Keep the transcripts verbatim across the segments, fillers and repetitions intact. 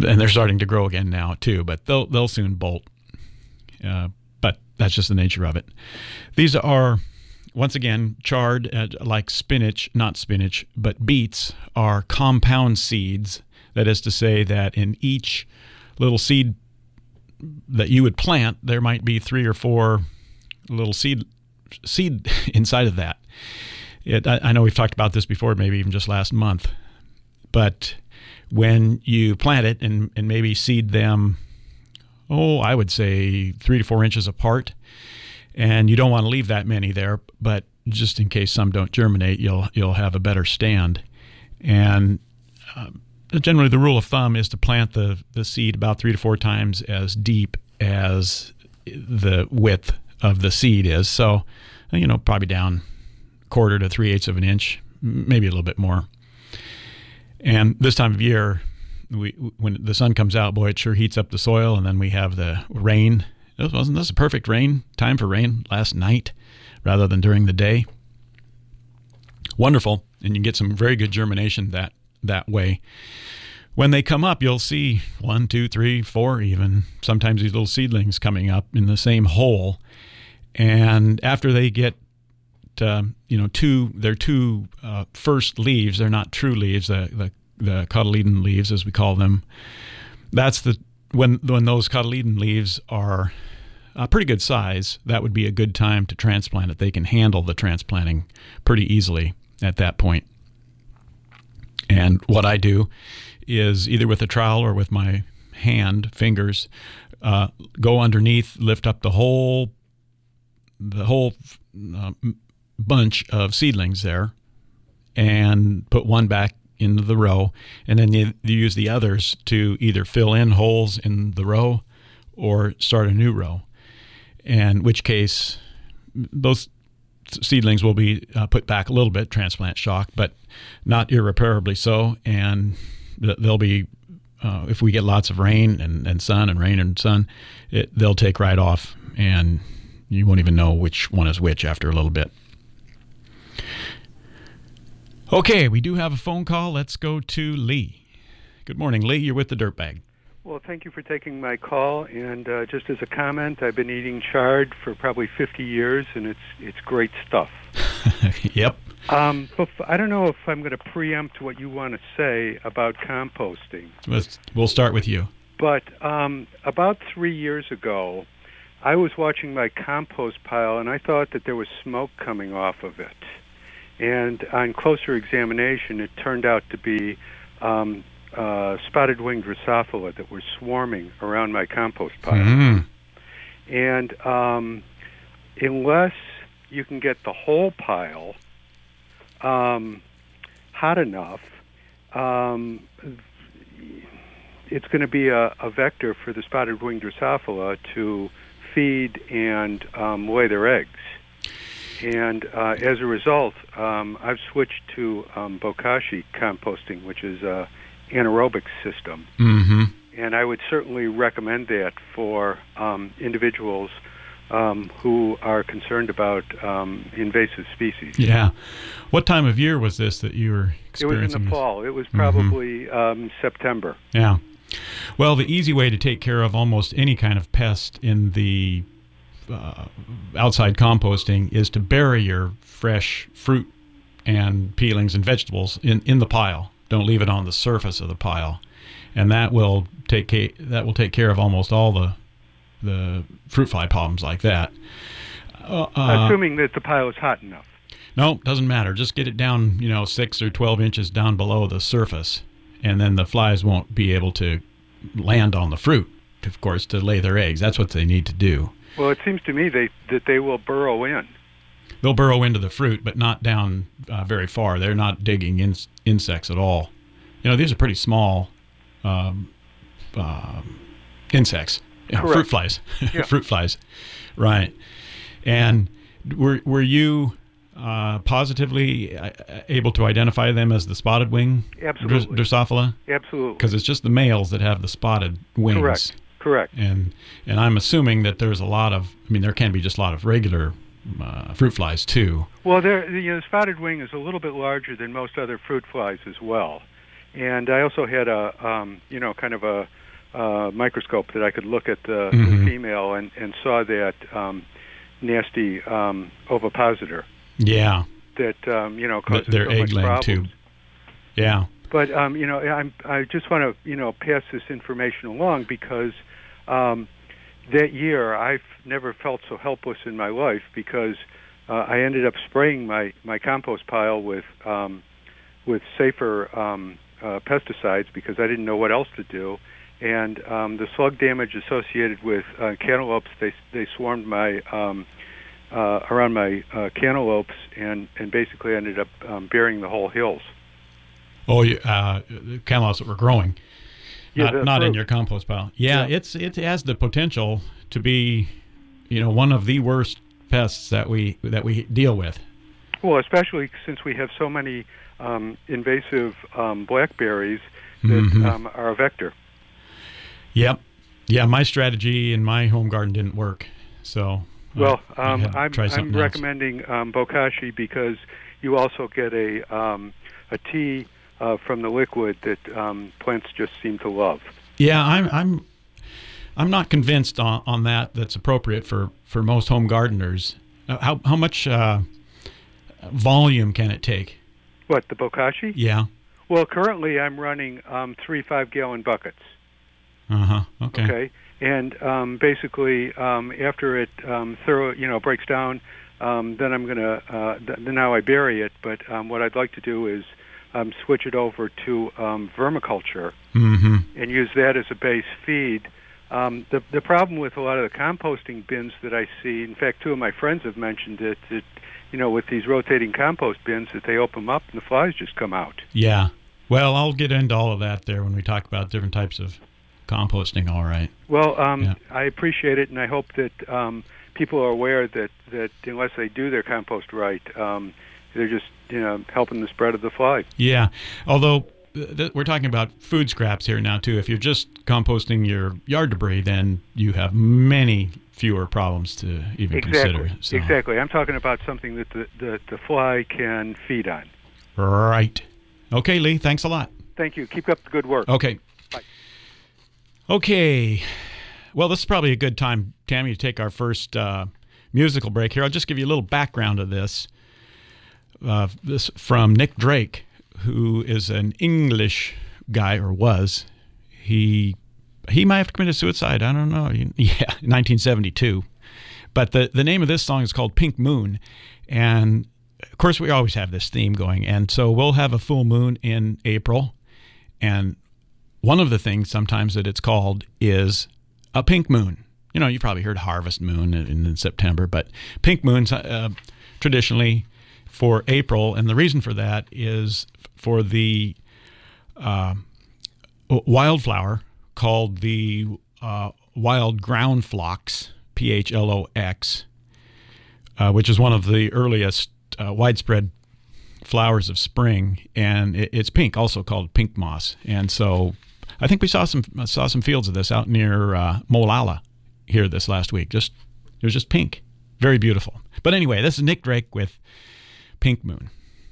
and they're starting to grow again now too, but they'll they'll soon bolt. Uh, but that's just the nature of it. These are, once again, chard, uh, like spinach, not spinach, but beets are compound seeds. That is to say that in each little seed that you would plant, there might be three or four little seed seed inside of that. It, I, I know we've talked about this before, maybe even just last month, but when you plant it and, and maybe seed them, oh, I would say three to four inches apart, and you don't want to leave that many there, but just in case some don't germinate, you'll you'll have a better stand. And um, generally the rule of thumb is to plant the, the seed about three to four times as deep as the width of the seed is. So, you know, probably down quarter to three-eighths of an inch, maybe a little bit more. And this time of year, we when the sun comes out, boy, it sure heats up the soil, and then we have the rain. Wasn't this a perfect rain time for rain last night rather than during the day? Wonderful, and you can get some very good germination that that way. When they come up, you'll see one, two, three, four even, sometimes these little seedlings coming up in the same hole. And after they get, uh, you know, two, their two uh, first leaves, they're not true leaves, the, the, the cotyledon leaves, as we call them. That's the, when, when those cotyledon leaves are a pretty good size, that would be a good time to transplant it. They can handle the transplanting pretty easily at that point. And what I do is either with a trowel or with my hand, fingers, uh, go underneath, lift up the whole the whole uh, bunch of seedlings there, and put one back into the row, and then you, you use the others to either fill in holes in the row or start a new row. In which case, those seedlings will be uh, put back a little bit, transplant shock, but not irreparably so, and they'll be, uh, if we get lots of rain and, and sun and rain and sun, it, they'll take right off, and you won't even know which one is which after a little bit. Okay, we do have a phone call. Let's go to Lee. Good morning, Lee. You're with the Dirtbag. Well, thank you for taking my call, and uh, just as a comment, I've been eating chard for probably fifty years, and it's it's great stuff. Yep. Um, but I don't know if I'm going to preempt what you want to say about composting. Let's, we'll start with you. But um, about three years ago, I was watching my compost pile, and I thought that there was smoke coming off of it. And on closer examination, it turned out to be um, uh, spotted-winged Drosophila that were swarming around my compost pile. Mm. And um, unless you can get the whole pile um, hot enough, um, it's going to be a, a vector for the spotted-winged Drosophila to feed and um, lay their eggs. And uh, as a result, um, I've switched to um, bokashi composting, which is an anaerobic system. Mm-hmm. And I would certainly recommend that for um, individuals um, who are concerned about um, invasive species. Yeah. What time of year was this that you were experiencing? It was in the this? fall. It was probably mm-hmm. um, September. Yeah. Well, the easy way to take care of almost any kind of pest in the uh, outside composting is to bury your fresh fruit and peelings and vegetables in, in the pile. Don't leave it on the surface of the pile, and that will take ca- that will take care of almost all the the fruit fly problems like that. Uh, Assuming that the pile is hot enough. No, doesn't matter. Just get it down, you know, six or twelve inches down below the surface, and then the flies won't be able to land on the fruit, of course, to lay their eggs. That's what they need to do. Well, it seems to me they, that they will burrow in. They'll burrow into the fruit, but not down uh, very far. They're not digging in, insects at all. You know, these are pretty small um, uh, insects, you know, fruit flies. Yeah. Fruit flies, right? And were were you uh, positively able to identify them as the spotted wing Absolutely. Drosophila? Absolutely. Because it's just the males that have the spotted wings. Correct. Correct. And and I'm assuming that there's a lot of, I mean, there can be just a lot of regular uh, fruit flies too. Well, there, you know, the spotted wing is a little bit larger than most other fruit flies as well. and I also had a um, you know kind of a uh, microscope that I could look at the, Mm-hmm. the female and, and saw that um, nasty um, ovipositor Yeah. that um, you know causes Their so egg much laying problems. tube. Yeah. But um, you know, I'm, I just want to you know pass this information along because um, that year I've never felt so helpless in my life because uh, I ended up spraying my, my compost pile with um, with safer um, uh, pesticides because I didn't know what else to do, and um, the slug damage associated with uh, cantaloupes they they swarmed my um, uh, around my uh, cantaloupes and and basically ended up um, burying the whole hills. Oh, you- uh, the cantaloupes that were growing, Yeah, not, the not in fruit. your compost pile. Yeah, Yeah. it's it has the potential to be, you know, one of the worst pests that we that we deal with. Well, especially since we have so many um, invasive um, blackberries that Mhm. um, are a vector. Yep. Yeah, my strategy in my home garden didn't work. So Well, I, I um, had to I'm, try I'm something else. recommending um, bokashi because you also get a um, a tea uh, from the liquid that um, plants just seem to love. Yeah, I'm I'm I'm not convinced on, on that. That's appropriate for, for most home gardeners. Uh, How how much uh, volume can it take? What, the bokashi? Yeah. Well, currently I'm running um, three five-gallon buckets. Uh huh. Okay. Okay, and um, basically um, after it um, thorough, you know, breaks down, um, then I'm gonna uh, th- then now I bury it. But um, what I'd like to do is um, switch it over to um, vermiculture Mm-hmm. and use that as a base feed. Um, the the problem with a lot of the composting bins that I see, in fact, two of my friends have mentioned it, that you know, with these rotating compost bins, that they open them up and the flies just come out. Yeah. Well, I'll get into all of that there when we talk about different types of composting. All right. Well, um, Yeah. I appreciate it, and I hope that um, people are aware that, that unless they do their compost right, um, they're just you know helping the spread of the fly. Yeah. Although th- th- we're talking about food scraps here now too. If you're just composting your yard debris, then you have many fewer problems to even Exactly. consider. So. Exactly. I'm talking about something that the, the the fly can feed on. Right. Okay, Lee. Thanks a lot. Thank you. Keep up the good work. Okay. Bye. Okay. Well, this is probably a good time, Tammy, to take our first uh, musical break here. I'll just give you a little background of this. Uh, this from Nick Drake, who is an English guy, or was. He he might have committed suicide. I don't know. Yeah, nineteen seventy-two. But the, the name of this song is called Pink Moon. And, of course, we always have this theme going. And so we'll have a full moon in April. And one of the things sometimes that it's called is a pink moon. You know, you've probably heard harvest moon in, in September, but pink moons uh, traditionally for April, and the reason for that is for the uh, wildflower called the uh, wild ground phlox, P H L O X, uh, which is one of the earliest uh, widespread flowers of spring, and it, it's pink, also called pink moss. And so I think we saw some saw some fields of this out near uh, Molalla here this last week. Just it was just pink, very beautiful. But anyway, this is Nick Drake with Pink Moon.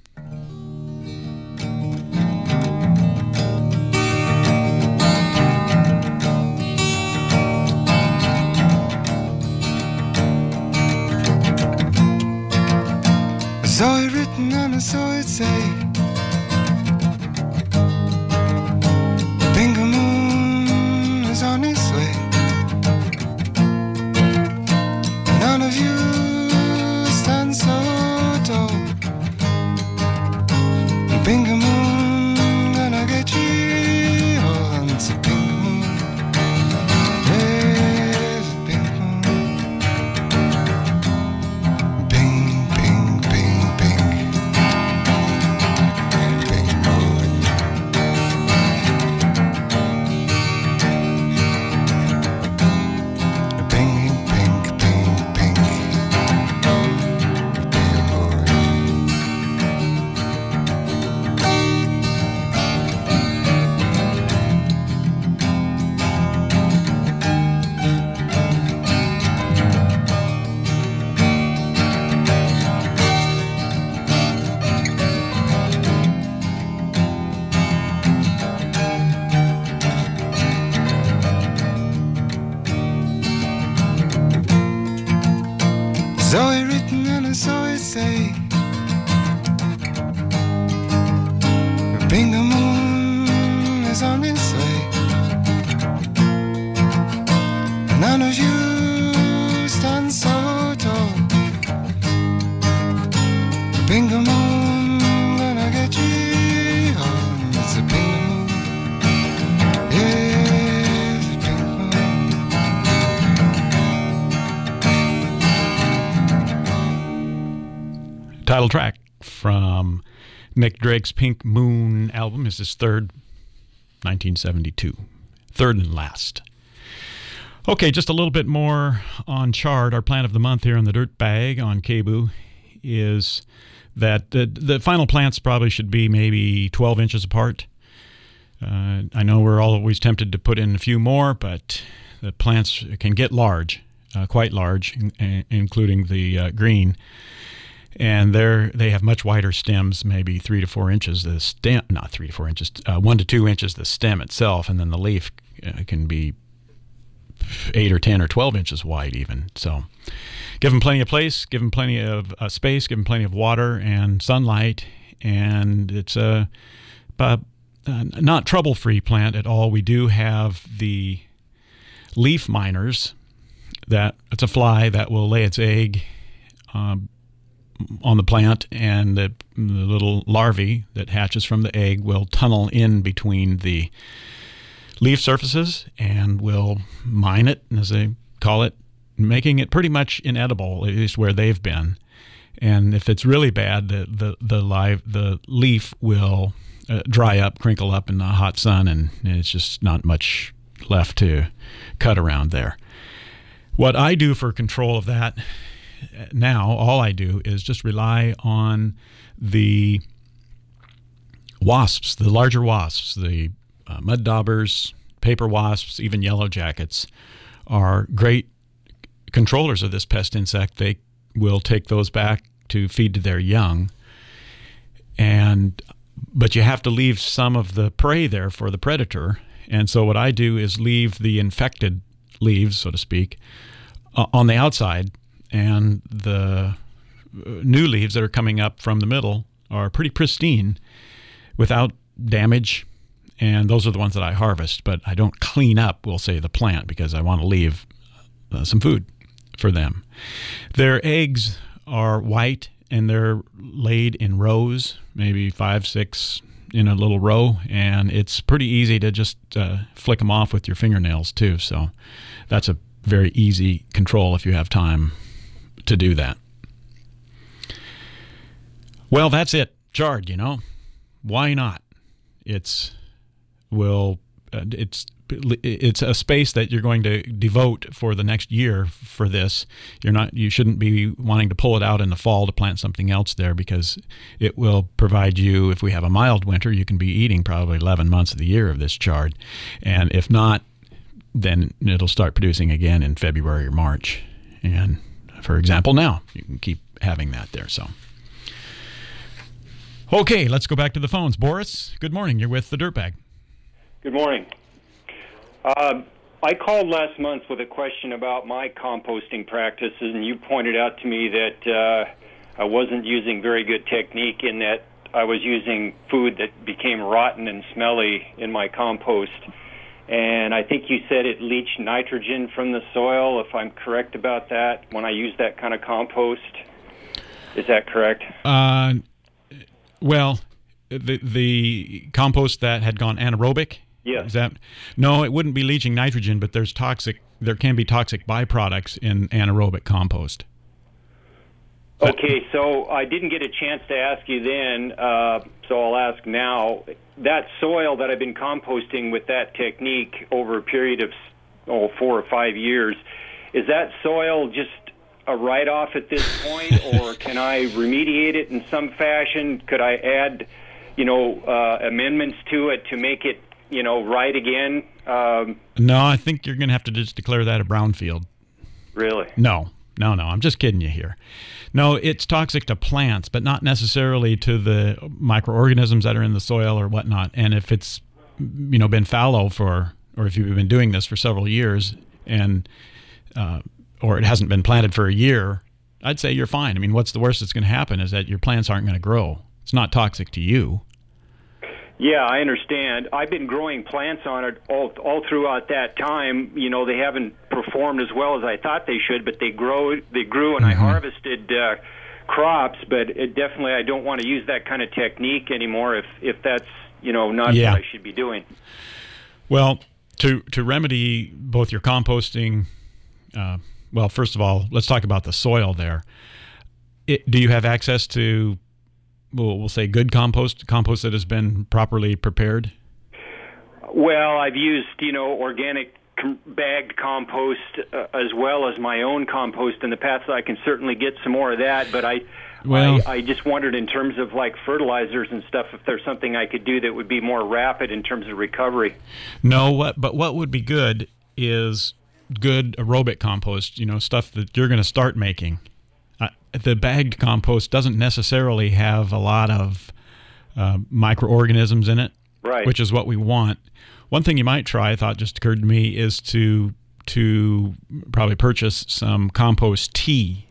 I saw it written and I saw it say, Pink moon is on its way. None of you stand so tall. title track from Nick Drake's Pink Moon album is his third, nineteen seventy-two. Third and last. Okay, just a little bit more on chard. Our plant of the month here on the Dirt Bag on K B O O is that the, the final plants probably should be maybe twelve inches apart. Uh, I know we're always tempted to put in a few more, but the plants can get large, uh, quite large, in, including the uh, green. And they're, they have much wider stems, maybe three to four inches. The stem, not three to four inches, uh, one to two inches the stem itself, and then the leaf uh, can be eight or ten or twelve inches wide even. So give them plenty of place, give them plenty of uh, space, give them plenty of water and sunlight, and it's a, a, a not trouble-free plant at all. We do have the leaf miners. That it's a fly that will lay its egg um, on the plant, and the, the little larvae that hatches from the egg will tunnel in between the leaf surfaces and will mine it, as they call it, making it pretty much inedible, at least where they've been. And if it's really bad, the the the live the leaf will uh, dry up, crinkle up in the hot sun, and it's just not much left to cut around there. What I do for control of that now, all I do is just rely on the wasps, the larger wasps, the uh, mud daubers, paper wasps, even yellow jackets are great controllers of this pest insect. They will take those back to feed to their young, and but you have to leave some of the prey there for the predator. And so what I do is leave the infected leaves, so to speak, uh, on the outside, and the new leaves that are coming up from the middle are pretty pristine without damage, and those are the ones that I harvest. But I don't clean up, we'll say, the plant, because I want to leave uh, some food for them. Their eggs are white, and they're laid in rows, maybe five, six in a little row, and it's pretty easy to just uh, flick them off with your fingernails too. So that's a very easy control if you have time to do that. Well, that's it. Chard, you know, why not? It's will uh, it's it's a space that you're going to devote for the next year for this. You're not you shouldn't be wanting to pull it out in the fall to plant something else there, because it will provide you, if we have a mild winter, you can be eating probably eleven months of the year of this chard. And if not, then it'll start producing again in February or March. And for example, now you can keep having that there. So okay, let's go back to the phones. Boris, good morning. You're with the Dirtbag. Good morning. Uh, I called last month with a question about my composting practices, and you pointed out to me that uh, I wasn't using very good technique, in that I was using food that became rotten and smelly in my compost. And I think you said it leached nitrogen from the soil, if I'm correct about that, when I use that kind of compost. Is that correct? Uh, well, the the compost that had gone anaerobic? Yes. Is that, no, it wouldn't be leaching nitrogen, but there's toxic. There can be toxic byproducts in anaerobic compost. Okay, so I didn't get a chance to ask you then, uh, so I'll ask now. That soil that I've been composting with that technique over a period of oh, four or five years, is that soil just a write-off at this point, or can I remediate it in some fashion? Could I add, you know, uh, amendments to it to make it, you know, right again? Um, no, I think you're going to have to just declare that a brownfield. Really? No, no, no. I'm just kidding you here. No, it's toxic to plants, but not necessarily to the microorganisms that are in the soil or whatnot. And if it's, you know, been fallow for, or if you've been doing this for several years, and uh, or it hasn't been planted for a year, I'd say you're fine. I mean, what's the worst that's going to happen is that your plants aren't going to grow. It's not toxic to you. Yeah, I understand. I've been growing plants on it all all throughout that time. You know, they haven't performed as well as I thought they should, but they grow. They grew, and mm-hmm. I harvested uh, crops. But it definitely, I don't want to use that kind of technique anymore. If if that's, you know, not yeah. what I should be doing. Well, to to remedy both your composting. Uh, well, first of all, let's talk about the soil there. it, do you have access to, well, we'll say good compost, compost that has been properly prepared? Well, I've used, you know, organic com- bagged compost uh, as well as my own compost in the past. So I can certainly get some more of that, but I, well, I, I just wondered in terms of like fertilizers and stuff, if there's something I could do that would be more rapid in terms of recovery. No, what, but what would be good is good aerobic compost, you know, stuff that you're going to start making. Uh, the bagged compost doesn't necessarily have a lot of uh, microorganisms in it, right? Which is what we want. One thing you might try, I thought just occurred to me, is to to probably purchase some compost tea.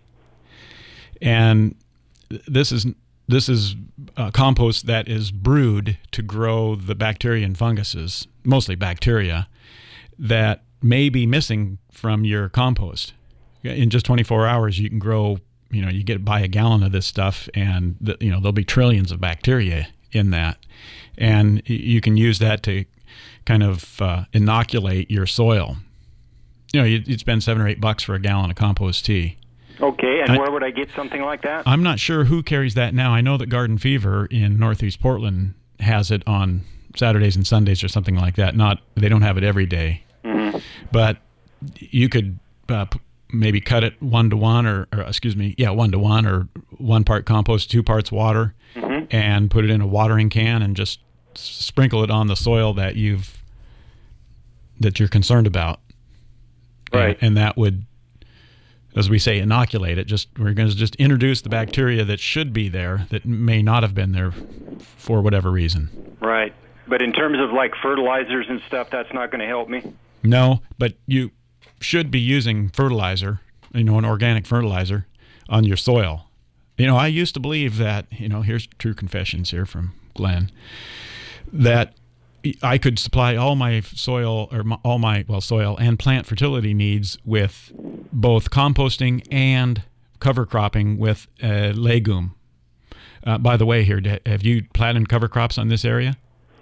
And this is this is uh, compost that is brewed to grow the bacteria and funguses, mostly bacteria, that may be missing from your compost. In just twenty-four hours, you can grow, you know, you get buy a gallon of this stuff, and the, you know there'll be trillions of bacteria in that, and you can use that to kind of uh, inoculate your soil. You know, you'd, you'd spend seven or eight bucks for a gallon of compost tea. Okay, and I, where would I get something like that? I'm not sure who carries that now. I know that Garden Fever in Northeast Portland has it on Saturdays and Sundays or something like that. Not, they don't have it every day. Mm-hmm. But you could uh, p- maybe cut it one to one, or, or excuse me, yeah, one to one, or one part compost, two parts water, mm-hmm. and put it in a watering can and just s- sprinkle it on the soil that you've that you're concerned about. Right. And, and that would, as we say, inoculate it. Just we're going to just introduce the bacteria that should be there that may not have been there for whatever reason. Right. But in terms of like fertilizers and stuff, that's not going to help me? No, but you should be using fertilizer, you know, an organic fertilizer on your soil. You know, I used to believe that, you know, here's true confessions here from Glenn, that I could supply all my soil or my, all my, well, soil and plant fertility needs with both composting and cover cropping with uh, legume. Uh, by the way, here, have you planted cover crops on this area?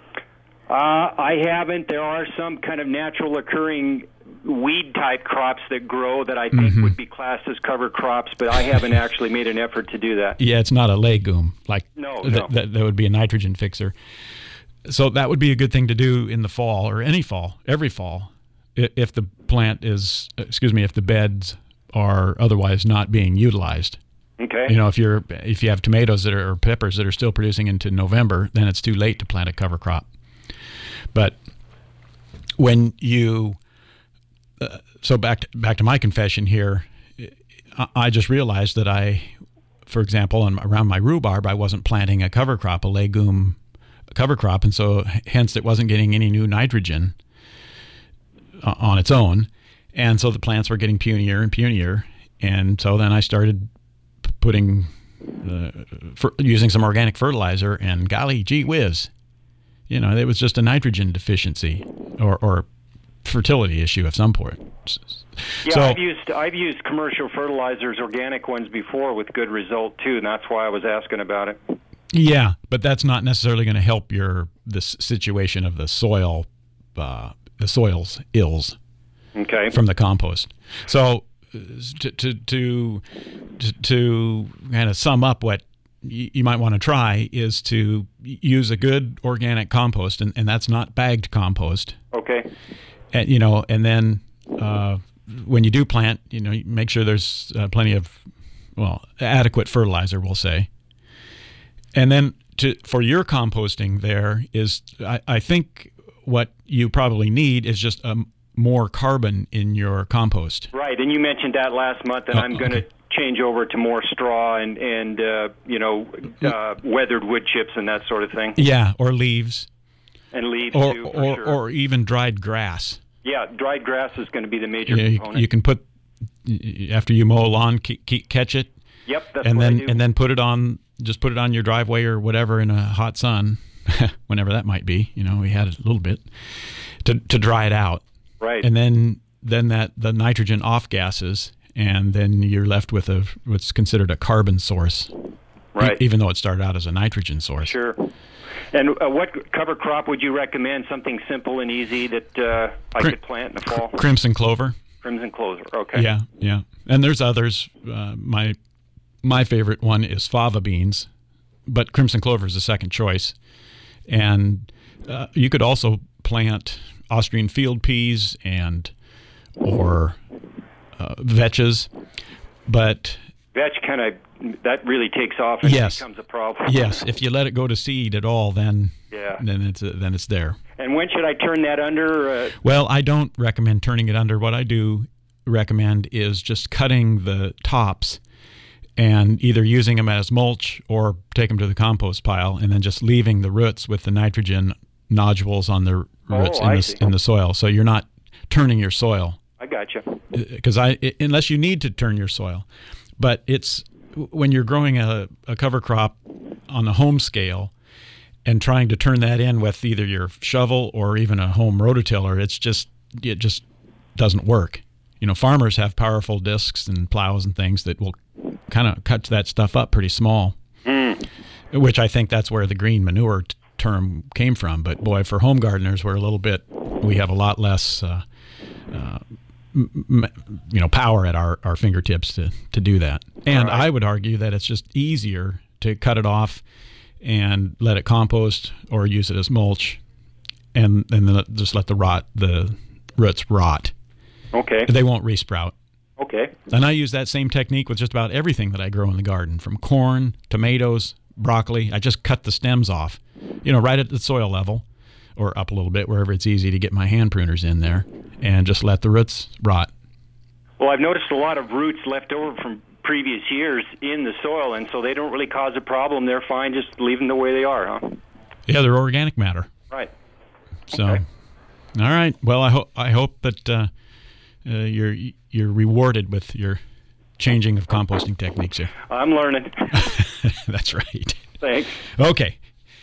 Uh, I haven't. There are some kind of natural occurring weed-type crops that grow that I think Mm-hmm. would be classed as cover crops, but I haven't actually made an effort to do that. Yeah, it's not a legume. Like No, th- no. That, that would be a nitrogen fixer. So that would be a good thing to do in the fall, or any fall, every fall, i- if the plant is, excuse me, if the beds are otherwise not being utilized. Okay. You know, if you're if you have tomatoes that are or peppers that are still producing into November, then it's too late to plant a cover crop. But when you, uh, so back to, back to my confession here, I, I just realized that I, for example, on, around my rhubarb, I wasn't planting a cover crop, a legume cover crop, and so hence it wasn't getting any new nitrogen uh, on its own, and so the plants were getting punier and punier, and so then I started p- putting, uh, fer- using some organic fertilizer, and golly gee whiz, you know, it was just a nitrogen deficiency or, or fertility issue of some sort. Yeah, so, I've used I've used commercial fertilizers, organic ones before with good result too, and that's why I was asking about it. Yeah, but that's not necessarily going to help your this situation of the soil, uh, the soil's ills. Okay. From the compost. So uh, to to to to, to kind of sum up what y- you might want to try is to use a good organic compost, and, and that's not bagged compost. Okay. And you know, and then uh, when you do plant, you know, make sure there's uh, plenty of well adequate fertilizer, we'll say. And then to, for your composting there is, I, I think what you probably need is just a, more carbon in your compost. Right, and you mentioned that last month, and Oh, I'm going to okay. change over to more straw and, and uh, you know, uh, weathered wood chips and that sort of thing. Yeah, or leaves. And leaves, Or, too, for or, sure. or even dried grass. Yeah, dried grass is going to be the major Yeah, you, component. you can put, after you mow a lawn, ke- ke- catch it, Yep, that's and what then I do. and then put it on, just put it on your driveway or whatever in a hot sun, whenever that might be. You know, we had it a little bit to to dry it out, right. and then then that the nitrogen off gases, and then you're left with a what's considered a carbon source, right. e- even though it started out as a nitrogen source. Sure. And uh, what cover crop would you recommend? Something simple and easy that uh, I Crim- could plant in the fall? Crimson clover. Crimson clover. Okay. Yeah, yeah. And there's others. Uh, my my favorite one is fava beans, but crimson clover is the second choice. And uh, you could also plant Austrian field peas and or uh, vetches, but vetch kind of that really takes off and yes. becomes a problem. Yes, if you let it go to seed at all, then yeah. then it's uh, then it's there. And when should I turn that under? Uh... Well, I don't recommend turning it under. What I do recommend is just cutting the tops and either using them as mulch or take them to the compost pile and then just leaving the roots with the nitrogen nodules on the roots oh, in I the see. in the soil. So you're not turning your soil. I gotcha. Because I unless you need to turn your soil, but it's when you're growing a, a cover crop on a home scale and trying to turn that in with either your shovel or even a home rototiller, it's just it just doesn't work. You know, farmers have powerful discs and plows and things that will kind of cut that stuff up pretty small, mm. which I think that's where the green manure t- term came from. But boy, for home gardeners, we're a little bit, we have a lot less, uh, uh, m- you know, power at our, our fingertips to, to do that. And right. I would argue that it's just easier to cut it off and let it compost or use it as mulch, and and then just let the rot the roots rot. Okay. They won't resprout. Okay. And I use that same technique with just about everything that I grow in the garden, from corn, tomatoes, broccoli. I just cut the stems off, you know, right at the soil level or up a little bit wherever it's easy to get my hand pruners in there, and just let the roots rot. Well, I've noticed a lot of roots left over from previous years in the soil, and so they don't really cause a problem. They're fine, just leave them the way they are, huh? Yeah, they're organic matter. Right. So, okay. All right. Well, I hope I hope that uh, uh, you're you're rewarded with your changing of composting techniques here. I'm learning. That's right. Thanks. Okay.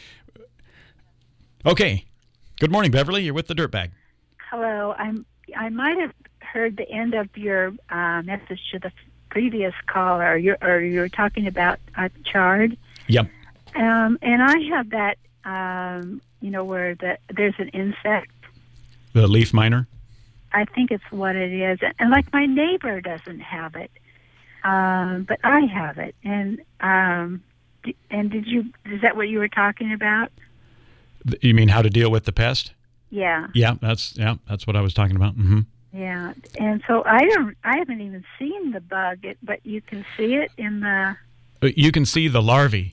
Okay. Good morning, Beverly. You're with the Dirtbag. Hello. I'm. I might have heard the end of your uh, message to the previous caller. Or you're, or you were talking about uh, chard. Yep. Um, and I have that. Um, you know, where the there's an insect. The leaf miner. I think it's what it is, and like my neighbor doesn't have it, um, but I have it. And um, d- and did you? Is that what you were talking about? You mean how to deal with the pest? Yeah. Yeah, that's yeah, that's what I was talking about. Mm-hmm. Yeah, and so I don't. I haven't even seen the bug, it, but you can see it in the. You can see the larvae.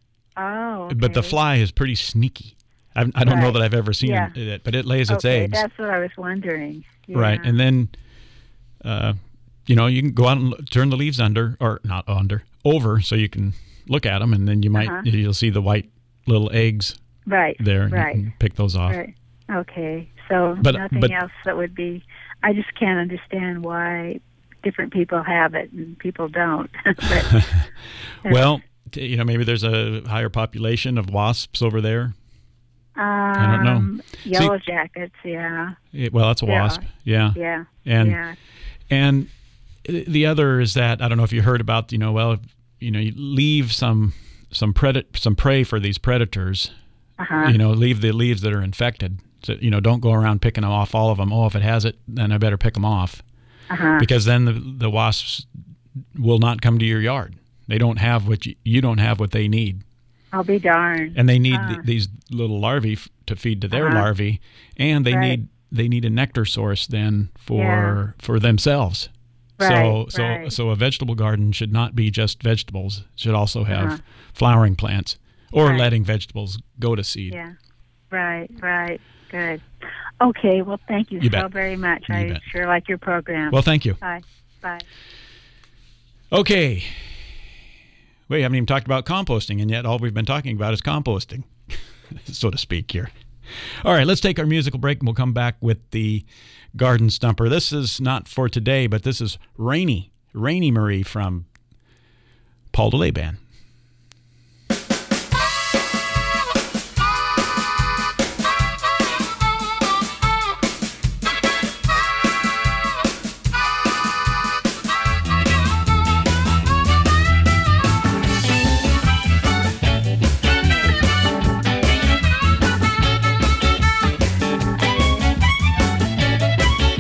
Oh. Okay. But the fly is pretty sneaky. I've, I don't right. know that I've ever seen yeah. it, but it lays its okay, eggs. That's what I was wondering. Yeah. Right, and then, uh, you know, you can go out and l- turn the leaves under, or not under, over, so you can look at them, and then you might Uh-huh. you'll see the white little eggs right there. And right. you can pick those off. Right. Okay. So But- nothing but- else that would be. I just can't understand why different people have it and people don't. but, Well, t- you know, maybe there's a higher population of wasps over there. um, I don't know. Yellow jackets. Yeah. It, well, that's a Yeah. wasp. Yeah. Yeah. And yeah. and the other is that I don't know if you heard about, you know, well, you know, you leave some some predat some prey for these predators. Uh-huh. You know, leave the leaves that are infected. So, you know, don't go around picking them off all of them. Oh, if it has it, then I better pick them off. Uh-huh. Because then the the wasps will not come to your yard. They don't have what you, you don't have what they need. I'll be darned. And they need Uh. th- these little larvae f- to feed to their Uh-huh. larvae, and they Right. need they need a nectar source then for Yeah. for themselves. so Right, so right. so a vegetable garden should not be just vegetables. It should also have Uh-huh. flowering plants, or Right. letting vegetables go to seed. Yeah. Right, right. Good. Okay, well, thank you, You so bet. very much. You I bet. sure like your program. Well, thank you. Bye. Bye. Okay. We haven't even talked about composting, and yet all we've been talking about is composting, so to speak here. All right, let's take our musical break, and we'll come back with the Garden Stumper. This is not for today, but this is Rainy, Rainy Marie from Paul DeLay Band.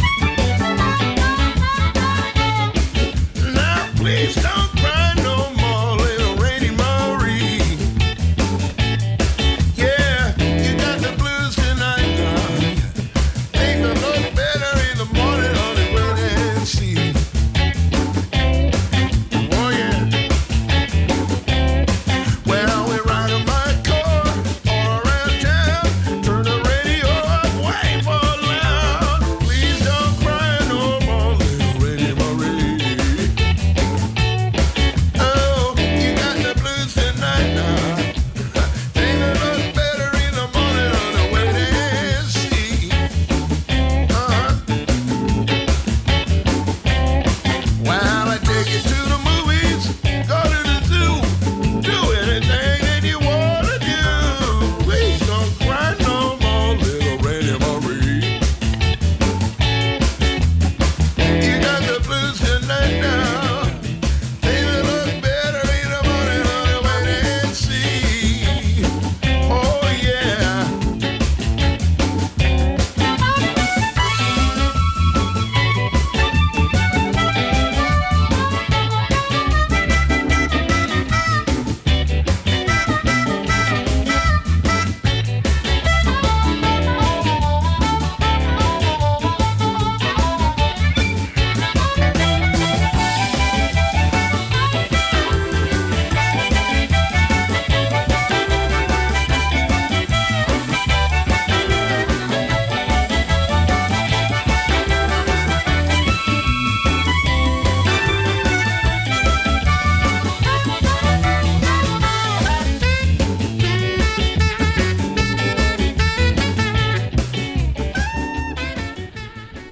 Now please don't cry no more.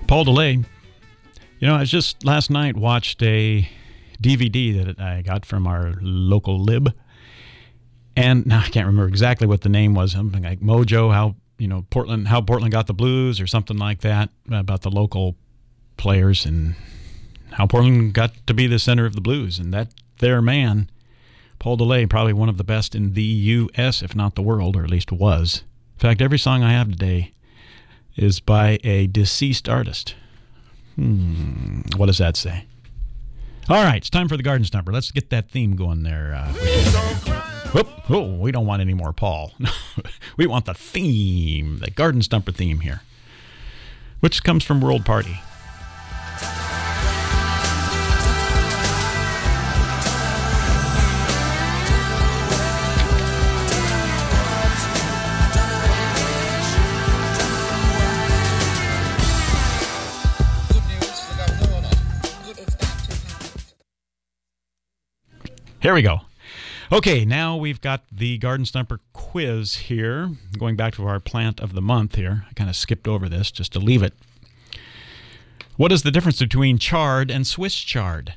Paul DeLay. You know, I just last night watched a D V D that I got from our local lib, and now I can't remember exactly what the name was. Something like Mojo, how you know Portland, how Portland got the blues, or something like that, about the local players and how Portland got to be the center of the blues. And that there man, Paul DeLay, probably one of the best in the U S, if not the world, or at least was. In fact, every song I have today is by a deceased artist. Hmm, what does that say? All right, it's time for the Garden Stumper. Let's get that theme going there. Uh, Whoop, oh, we don't want any more Paul. We want the theme, the Garden Stumper theme here, which comes from World Party. Here we go. Okay, now we've got the Garden Stumper quiz here. Going back to our plant of the month here. I kind of skipped over this just to leave it. What is the difference between chard and Swiss chard?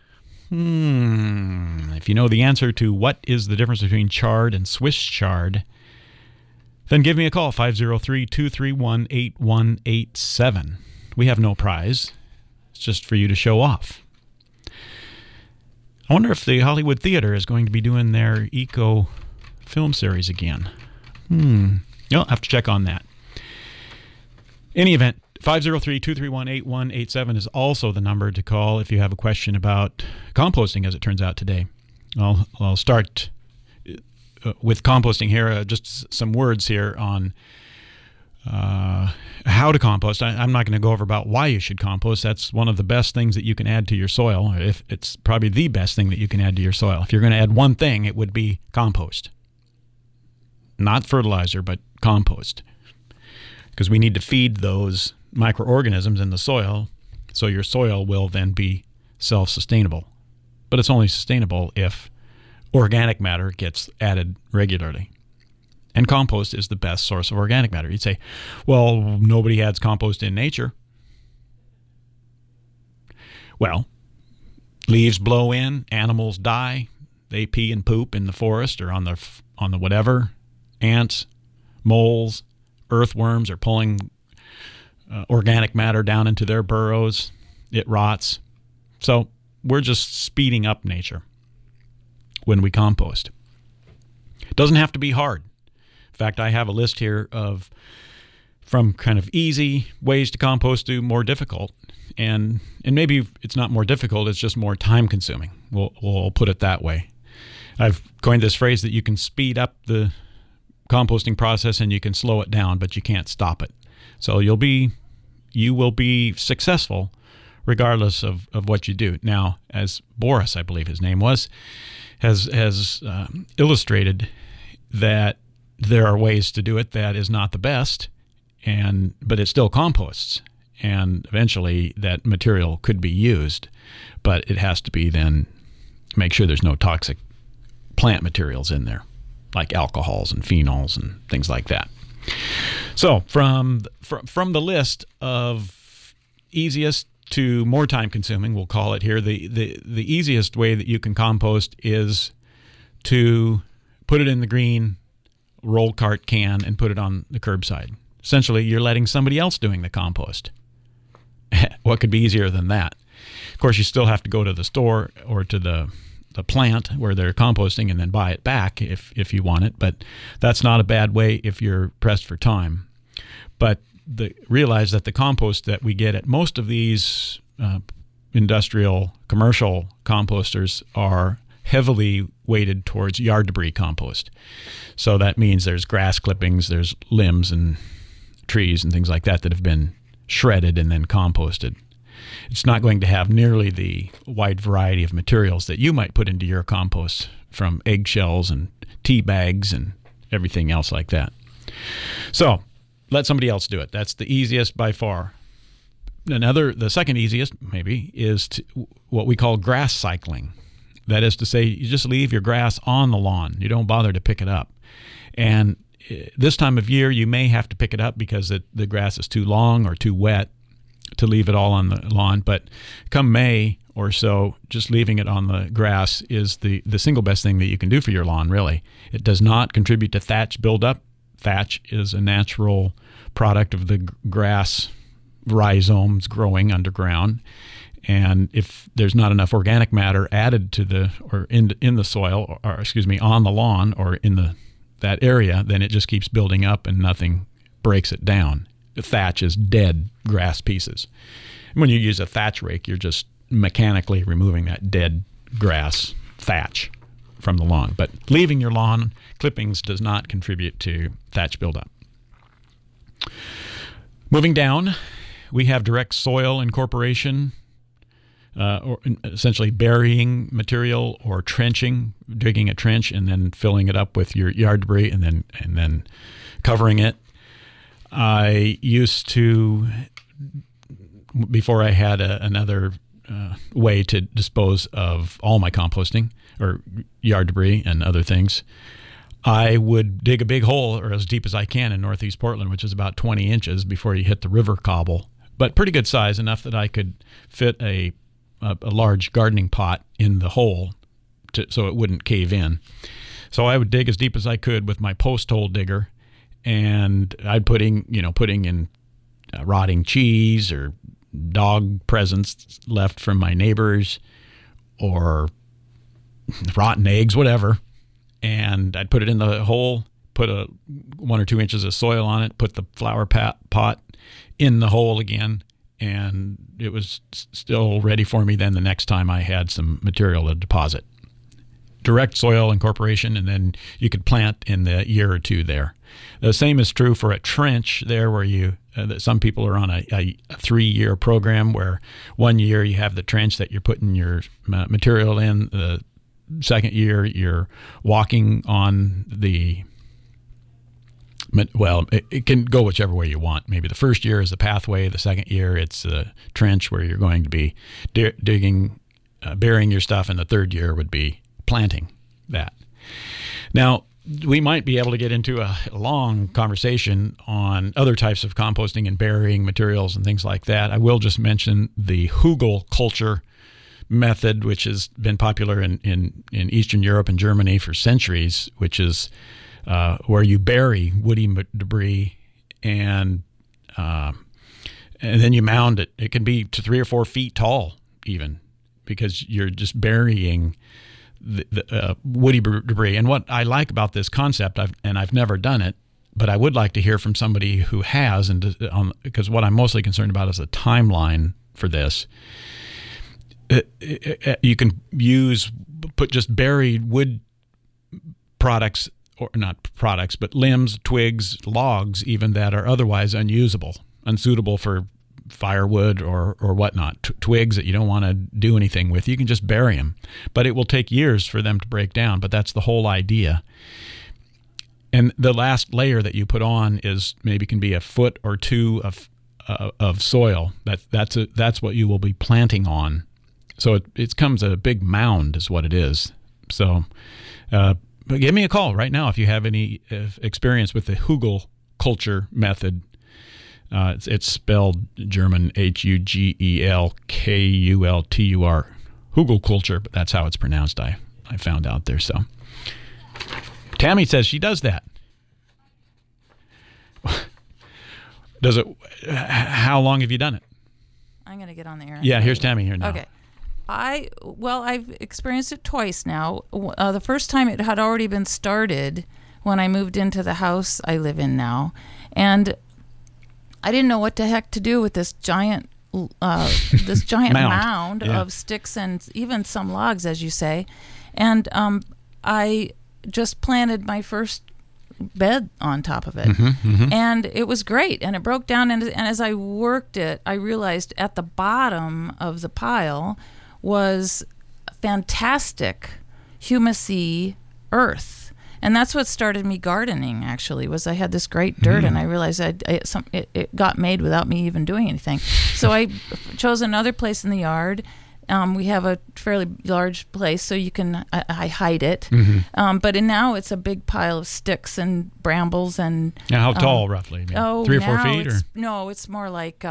Hmm. If you know the answer to what is the difference between chard and Swiss chard, then give me a call, five oh three, two three one, eight one eight seven. We have no prize. It's just for you to show off. I wonder if the Hollywood Theater is going to be doing their eco film series again. Hmm. You'll have to check on that. Any event, five oh three, two three one, eight one eight seven is also the number to call if you have a question about composting, as it turns out today. I'll, I'll start uh, with composting here, uh, just some words here on uh, how to compost. I, I'm not going to go over about why you should compost. That's one of the best things that you can add to your soil. If it's probably the best thing that you can add to your soil. If you're going to add one thing, it would be compost. Not fertilizer, but compost. Because we need to feed those microorganisms in the soil so your soil will then be self-sustainable. But it's only sustainable if organic matter gets added regularly. And compost is the best source of organic matter. You'd say, well, nobody adds compost in nature. Well, leaves blow in, animals die, they pee and poop in the forest or on the on the whatever. Ants, moles, earthworms are pulling uh, organic matter down into their burrows. It rots. So we're just speeding up nature when we compost. It doesn't have to be hard. In fact, I have a list here of from kind of easy ways to compost to more difficult. And and maybe it's not more difficult, it's just more time consuming. We'll, we'll put it that way. I've coined this phrase that you can speed up the composting process and you can slow it down, but you can't stop it. So you'll be you will be successful regardless of, of what you do. Now, as Boris, I believe his name was, has has uh, illustrated that there are ways to do it that is not the best, and but it still composts, and eventually that material could be used, but it has to be then make sure there's no toxic plant materials in there, like alcohols and phenols and things like that. So from from, from the list of easiest to more time consuming, we'll call it here, the, the, the easiest way that you can compost is to put it in the green roll cart can and put it on the curbside. Essentially, you're letting somebody else doing the compost. What could be easier than that? Of course, you still have to go to the store or to the the plant where they're composting and then buy it back if if you want it, but that's not a bad way if you're pressed for time. But the, realize that the compost that we get at most of these uh, industrial commercial composters are heavily weighted towards yard debris compost. So that means there's grass clippings, there's limbs and trees and things like that that have been shredded and then composted. It's not going to have nearly the wide variety of materials that you might put into your compost, from eggshells and tea bags and everything else like that. So let somebody else do it. That's the easiest by far. Another, the second easiest maybe, is to, what we call grass cycling. That is to say, you just leave your grass on the lawn. You don't bother to pick it up. And this time of year, you may have to pick it up because it, the grass is too long or too wet to leave it all on the lawn. But come May or so, just leaving it on the grass is the, the single best thing that you can do for your lawn, really. It does not contribute to thatch buildup. Thatch is a natural product of the g- grass rhizomes growing underground. And if there's not enough organic matter added to the or in in the soil, or, or excuse me, on the lawn or in the that area, then it just keeps building up and nothing breaks it down. The thatch is dead grass pieces. And when you use a thatch rake, you're just mechanically removing that dead grass thatch from the lawn. But leaving your lawn clippings does not contribute to thatch buildup. Moving down, we have direct soil incorporation, uh, or essentially burying material or trenching, digging a trench and then filling it up with your yard debris and then and then covering it. I used to, before I had a, another uh, way to dispose of all my composting or yard debris and other things, I would dig a big hole, or as deep as I can, in northeast Portland, which is about twenty inches before you hit the river cobble, but pretty good size, enough that I could fit a a, a large gardening pot in the hole to, so it wouldn't cave in. So I would dig as deep as I could with my post hole digger, and I'd putting you know putting in uh, rotting cheese or dog presents left from my neighbors or rotten eggs, whatever. And I'd put it in the hole, put a one or two inches of soil on it, put the flower pot, pot in the hole again, and it was still ready for me then the next time I had some material to deposit. Direct soil incorporation, and then you could plant in the year or two there. The same is true for a trench there, where you uh, some people are on a, a, a three-year program where one year you have the trench that you're putting your material in, the second year you're walking on the, well, it, it can go whichever way you want. Maybe the first year is the pathway, the second year it's a trench where you're going to be di- digging, uh, burying your stuff, and the third year would be planting that. Now, we might be able to get into a long conversation on other types of composting and burying materials and things like that. I will just mention the hugel culture method, which has been popular in, in, in Eastern Europe and Germany for centuries, which is uh, where you bury woody debris and uh, and then you mound it. It can be to three or four feet tall even, because you're just burying the, the uh, woody debris. And what I like about this concept, I've, and I've never done it, but I would like to hear from somebody who has, and um, because what I'm mostly concerned about is the timeline for this. It, it, it, you can use, put just buried wood products, or not products, but limbs, twigs, logs even, that are otherwise unusable, unsuitable for firewood or, or whatnot, T- twigs that you don't want to do anything with. You can just bury them, but it will take years for them to break down, but that's the whole idea. And the last layer that you put on is maybe can be a foot or two of uh, of soil. That, that's, a, that's what you will be planting on. So it, it comes a big mound is what it is. So uh, but give me a call right now if you have any uh, experience with the hugel culture method. Uh, it's, it's spelled German H U G E L K U L T U R, hugel culture, but that's how it's pronounced, I, I found out there. So Tammy says she does that. Does it? How long have you done it? I'm going to get on the air. Yeah, here's Tammy here now. Okay. I well, I've experienced it twice now. Uh, the first time it had already been started when I moved into the house I live in now, and I didn't know what the heck to do with this giant, uh, this giant mound, mound yeah. of sticks and even some logs, as you say, and um, I just planted my first bed on top of it, mm-hmm, mm-hmm. and it was great, and it broke down, and, and as I worked it, I realized at the bottom of the pile was fantastic humusy earth, and that's what started me gardening. Actually, was I had this great dirt, mm. and I realized I'd, I some it, it got made without me even doing anything. So I chose another place in the yard. Um, we have a fairly large place, so you can I, I hide it. Mm-hmm. Um, but in now it's a big pile of sticks and brambles and. Now, how tall um, roughly? I mean, oh, three or four now feet, or it's, no, it's more like uh,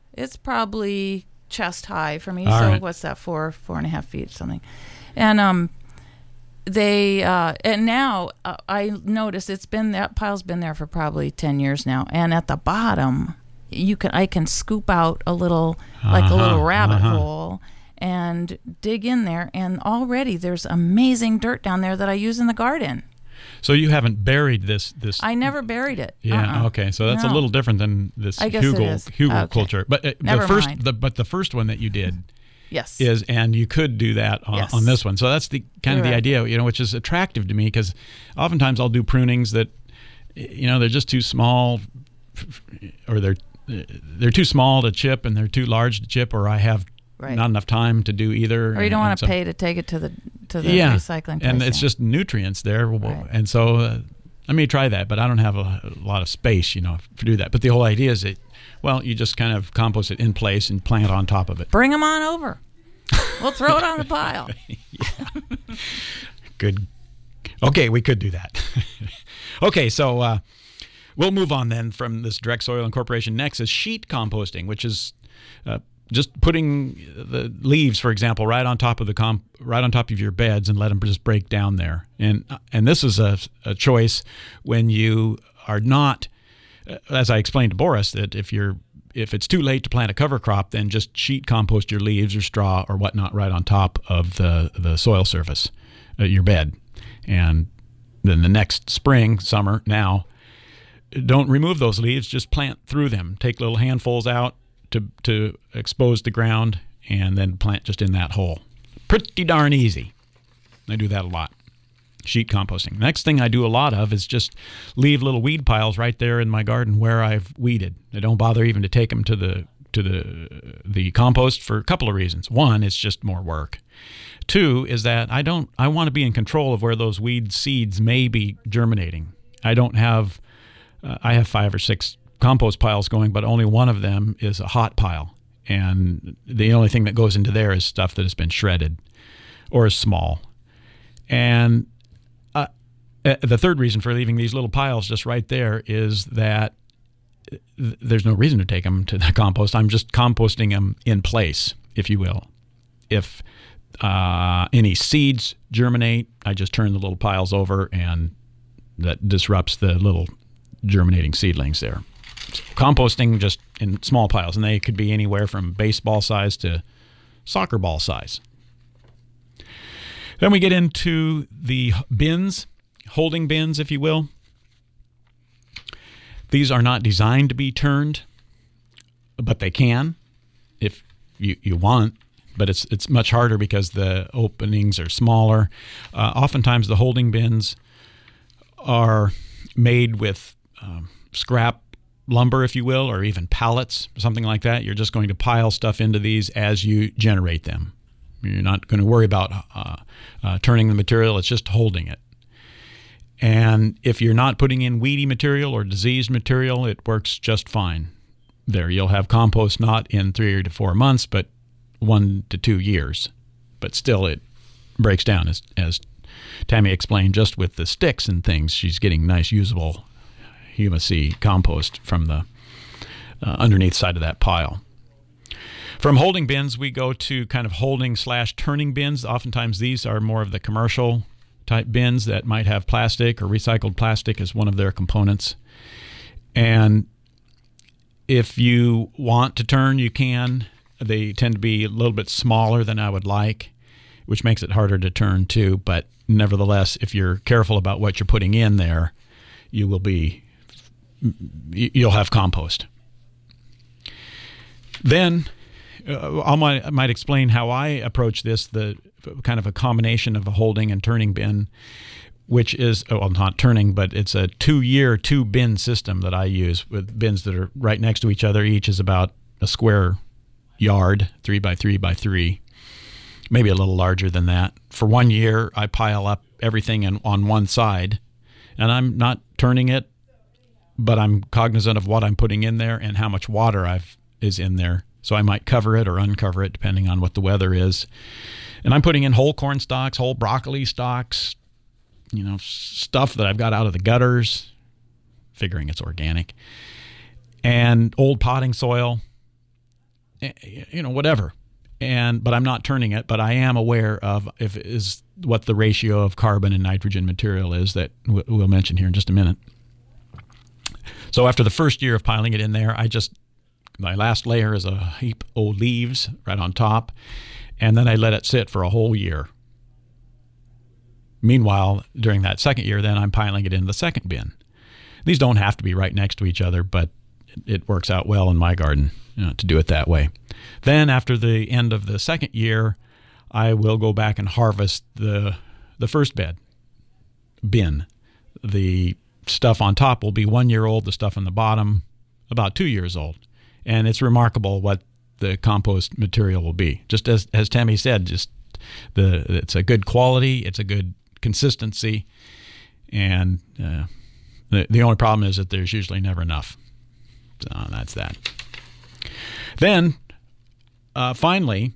It's probably chest high for me. All so right. what's that? Four, four and a half feet, something. And um, they uh, and now uh, I notice it's been that pile's been there for probably ten years now. And at the bottom, you can I can scoop out a little like Uh-huh, a little rabbit uh-huh. hole and dig in there. And already there's amazing dirt down there that I use in the garden. So you haven't buried this this. I never buried it. Yeah. Uh-uh. Okay. So that's a No. little different than this I guess it Hugel is. Hugel Okay. culture. But uh, Never the first, mind. the, but the first one that you did Yes. is, and you could do that on, Yes. on this one. So that's the kind You're of the right. idea, you know, which is attractive to me because oftentimes I'll do prunings that, you know, they're just too small, or they're they're too small to chip and they're too large to chip, or I have Right. not enough time to do either. Or you don't and- want and to so- pay to take it to the to the yeah, recycling place. and it's yeah. just nutrients there, Right. and so uh, let me try that. But I don't have a, a lot of space, you know, to do that. But the whole idea is that, well, you just kind of compost it in place and plant on top of it. Bring them on over. We'll throw it on the pile. Good. Okay, we could do that. Okay, so uh, we'll move on then from this direct soil incorporation. Next is sheet composting, which is uh, just putting the leaves, for example, right on top of the comp, right on top of your beds, and let them just break down there. And and this is a, a choice when you are not, uh, as I explained to Boris, that if you're if it's too late to plant a cover crop, then just sheet compost your leaves or straw or whatnot right on top of the the soil surface, uh, your bed, and then the next spring, summer, now, don't remove those leaves, just plant through them. Take little handfuls out to to expose the ground, and then plant just in that hole. Pretty darn easy. I do that a lot. Sheet composting. Next thing I do a lot of is just leave little weed piles right there in my garden where I've weeded. I don't bother even to take them to the to the the compost for a couple of reasons. One, it's just more work. Two is that I don't I want to be in control of where those weed seeds may be germinating. I don't have uh, I have five or six compost piles going, but only one of them is a hot pile, and the only thing that goes into there is stuff that has been shredded or is small. And uh, uh, the third reason for leaving these little piles just right there is that th- there's no reason to take them to the compost. I'm just composting them in place, if you will. If uh, any seeds germinate, I just turn the little piles over, and that disrupts the little germinating seedlings there. So composting just in small piles, and they could be anywhere from baseball size to soccer ball size. Then we get into the bins, holding bins, if you will. These are not designed to be turned, but they can if you, you want. But it's it's much harder because the openings are smaller. Uh, oftentimes the holding bins are made with um, scrap lumber, if you will, or even pallets, something like that. You're just going to pile stuff into these as you generate them. You're not going to worry about uh, uh, turning the material. It's just holding it. And if you're not putting in weedy material or diseased material, it works just fine. There, you'll have compost not in three to four months, but one to two years. But still, it breaks down, as, as Tammy explained, just with the sticks and things. She's getting nice, usable, humusy compost from the uh, underneath side of that pile. From holding bins, we go to kind of holding slash turning bins. Oftentimes, these are more of the commercial type bins that might have plastic or recycled plastic as one of their components. And if you want to turn, you can. They tend to be a little bit smaller than I would like, which makes it harder to turn too. But nevertheless, if you're careful about what you're putting in there, you will be, you'll have compost. Then uh, I might, I might explain how I approach this, the kind of a combination of a holding and turning bin, which is, well, not turning, but it's a two-year, two-bin system that I use with bins that are right next to each other. Each is about a square yard, three by three by three, maybe a little larger than that. For one year, I pile up everything in, on one side, and I'm not turning it, but I'm cognizant of what I'm putting in there and how much water I've is in there. So I might cover it or uncover it depending on what the weather is. And I'm putting in whole corn stalks, whole broccoli stalks, you know, stuff that I've got out of the gutters, figuring it's organic, and old potting soil, you know, whatever. And but I'm not turning it, but I am aware of if it is what the ratio of carbon and nitrogen material is that we'll mention here in just a minute. So after the first year of piling it in there, I just, my last layer is a heap of leaves right on top, and then I let it sit for a whole year. Meanwhile, during that second year, then I'm piling it in the second bin. These don't have to be right next to each other, but it works out well in my garden, you know, to do it that way. Then after the end of the second year, I will go back and harvest the the first bed bin. The stuff on top will be one year old, the stuff on the bottom about two years old. And it's remarkable what the compost material will be. Just as as Tammy said, just the it's a good quality, it's a good consistency, and uh, the the only problem is that there's usually never enough. So that's that. Then, uh, finally,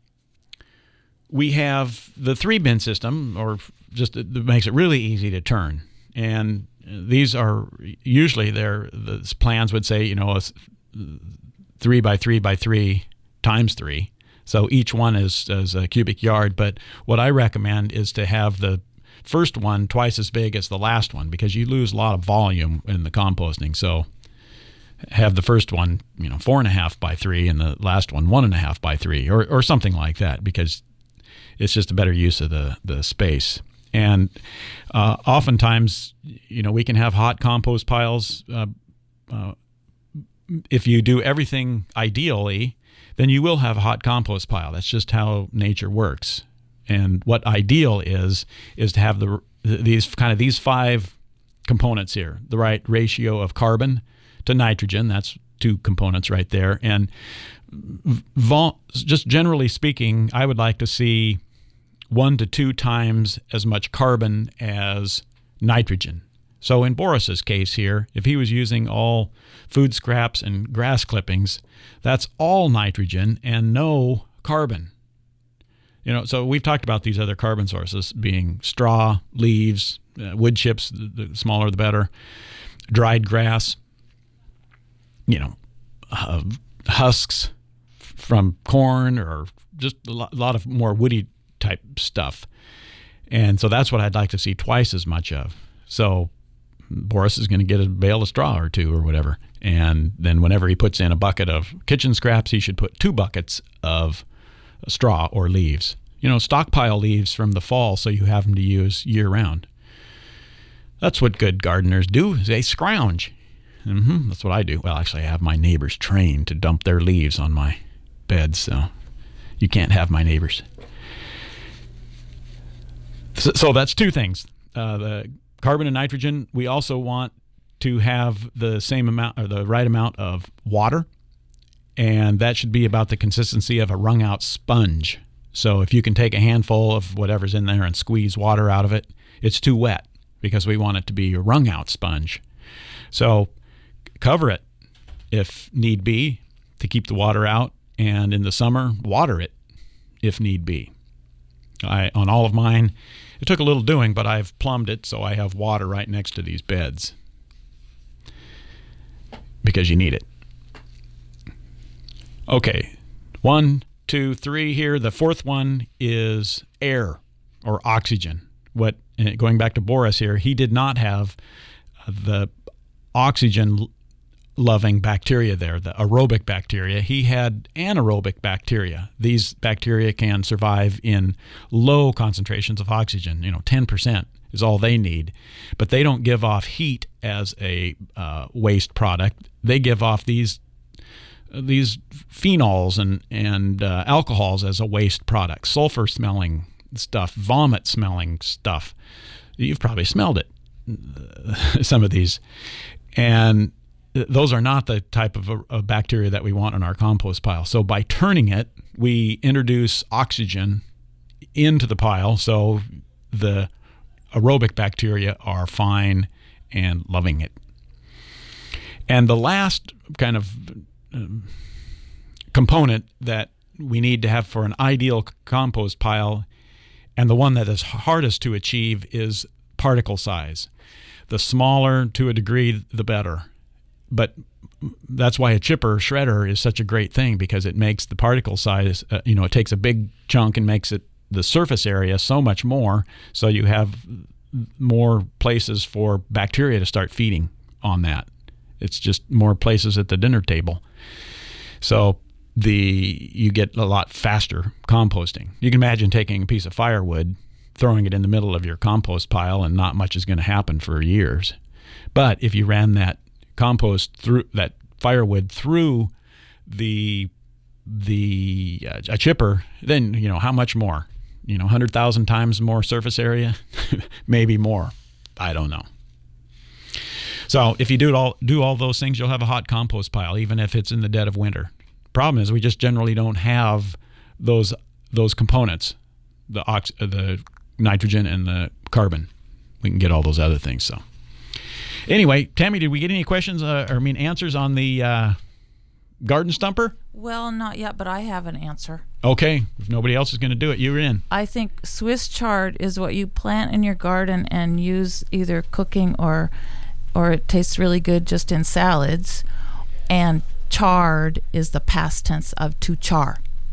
we have the three-bin system, or just it makes it really easy to turn. And these are usually they're the plans would say, you know, a three by three by three times three. So each one is, is a cubic yard. But what I recommend is to have the first one twice as big as the last one, because you lose a lot of volume in the composting. So have the first one, you know, four and a half by three, and the last one one and a half by three, or or something like that, because it's just a better use of the the space. And uh, oftentimes, you know, we can have hot compost piles. Uh, uh, if you do everything ideally, then you will have a hot compost pile. That's just how nature works. And what ideal is is to have the these kind of these five components here: the right ratio of carbon to nitrogen. That's two components right there. And vol- just generally speaking, I would like to see one to two times as much carbon as nitrogen. So in Boris's case here, if he was using all food scraps and grass clippings, that's all nitrogen and no carbon. You know, so we've talked about these other carbon sources being straw, leaves, uh, wood chips, the, the smaller the better, dried grass, you know, uh, husks from corn, or just a lot, a lot of more woody type stuff. And so that's what I'd like to see twice as much of. So Boris is going to get a bale of straw or two or whatever. And then whenever he puts in a bucket of kitchen scraps, he should put two buckets of straw or leaves. You know, stockpile leaves from the fall so you have them to use year round. That's what good gardeners do, is they scrounge. Mm-hmm, that's what I do. Well, actually, I have my neighbors trained to dump their leaves on my bed, so you can't have my neighbors. So, so that's two things. Uh, the carbon and nitrogen. We also want to have the same amount, or the right amount of water, and that should be about the consistency of a wrung-out sponge. So if you can take a handful of whatever's in there and squeeze water out of it, it's too wet, because we want it to be a wrung-out sponge. So cover it if need be to keep the water out, and in the summer, water it if need be. I, on all of mine, it took a little doing, but I've plumbed it so I have water right next to these beds, because you need it. Okay, one, two, three here. The fourth one is air, or oxygen. What, going back to Boris here, he did not have the oxygen loving bacteria there, the aerobic bacteria. He had anaerobic bacteria. These bacteria can survive in low concentrations of oxygen. You know, ten percent is all they need. But they don't give off heat as a uh, waste product. They give off these these phenols and, and uh, alcohols as a waste product, sulfur-smelling stuff, vomit-smelling stuff. You've probably smelled it, some of these. And those are not the type of, a, of bacteria that we want in our compost pile. So by turning it, we introduce oxygen into the pile, so the aerobic bacteria are fine and loving it. And the last kind of um, component that we need to have for an ideal compost pile, and the one that is hardest to achieve, is particle size. The smaller to a degree, the better. But that's why a chipper shredder is such a great thing, because it makes the particle size, uh, you know, it takes a big chunk and makes it the surface area so much more, so you have more places for bacteria to start feeding on that. It's just more places at the dinner table. So the you get a lot faster composting. You can imagine taking a piece of firewood, throwing it in the middle of your compost pile, and not much is going to happen for years. But if you ran that compost through that firewood through the the uh, a chipper, then you know how much more. You know, one hundred thousand times more surface area, maybe more. I don't know. So if you do it all, do all those things, you'll have a hot compost pile, even if it's in the dead of winter. Problem is, we just generally don't have those those components, the ox, the nitrogen and the carbon. We can get all those other things. So anyway, Tammy, did we get any questions? Uh, or I mean, answers on the uh, garden stumper? Well, not yet, but I have an answer. Okay, if nobody else is going to do it, you're in. I think Swiss chard is what you plant in your garden and use either cooking or or it tastes really good just in salads. And chard is the past tense of to char.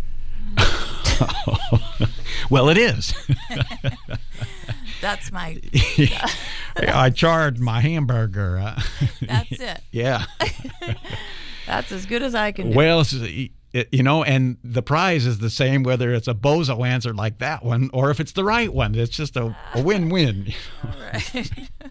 Well, it is. That's my... yeah, I charred my hamburger. Uh, That's it. Yeah. That's as good as I can do. Well, it's, it, you know, and the prize is the same whether it's a bozo answer like that one or if it's the right one. It's just a, a win-win. All right.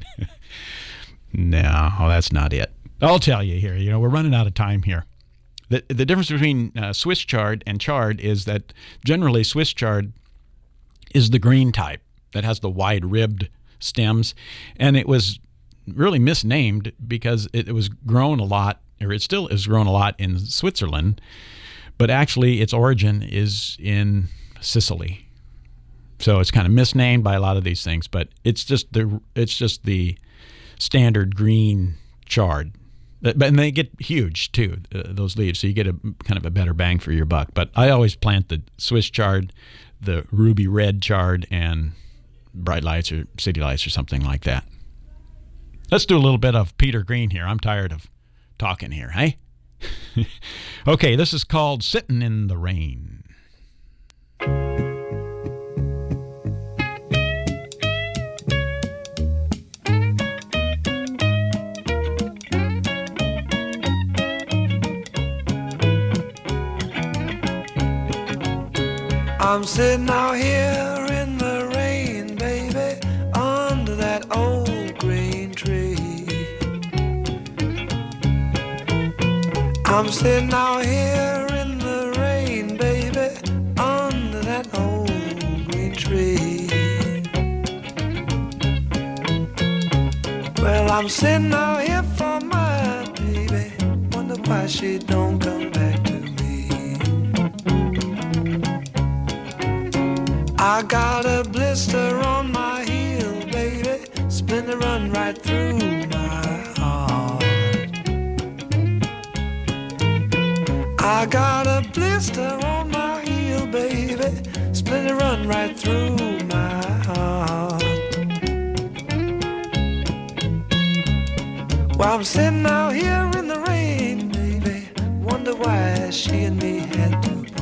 No, that's not it. I'll tell you here. You know, we're running out of time here. The the difference between uh, Swiss chard and chard is that generally Swiss chard is the green type that has the wide-ribbed stems, and it was really misnamed because it, it was grown a lot, or it still is grown a lot in Switzerland, but actually its origin is in Sicily. So it's kind of misnamed by a lot of these things, but it's just the it's just the standard green chard. But and they get huge too, uh, those leaves, so you get a kind of a better bang for your buck. But I always plant the Swiss chard, the ruby red chard, and Bright Lights or City Lights or something like that. Let's do a little bit of Peter Green here. I'm tired of talking here, hey? Okay, this is called Sittin' in the Rain. I'm sitting out here in the rain, baby, under that old green tree. I'm sitting out here in the rain, baby, under that old green tree. Well, I'm sitting out here for my baby, wonder why she don't come back to me. I got a blister on my heel, baby, splinter run right through my heart. I got a blister on my heel, baby, splinter run right through my heart. Well, I'm sitting out here in the rain, baby, wonder why she and me had to part.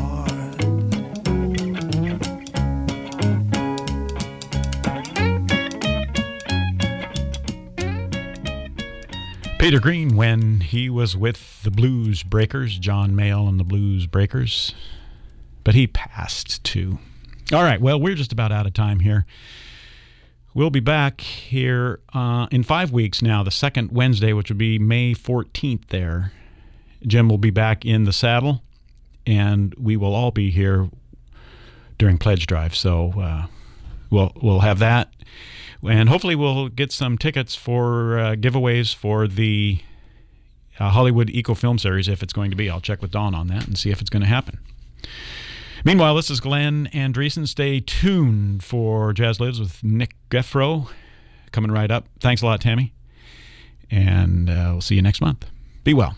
Peter Green, when he was with the Blues Breakers, John Mayall and the Blues Breakers, but he passed too. All right, well, we're just about out of time here. We'll be back here uh, in five weeks now, the second Wednesday, which would be May fourteenth there. Jim will be back in the saddle, and we will all be here during Pledge Drive. So uh, we'll we'll have that. And hopefully we'll get some tickets for uh, giveaways for the uh, Hollywood Eco Film Series, if it's going to be. I'll check with Dawn on that and see if it's going to happen. Meanwhile, this is Glenn Andreessen. Stay tuned for Jazz Lives with Nick Geffro coming right up. Thanks a lot, Tammy. And uh, we'll see you next month. Be well.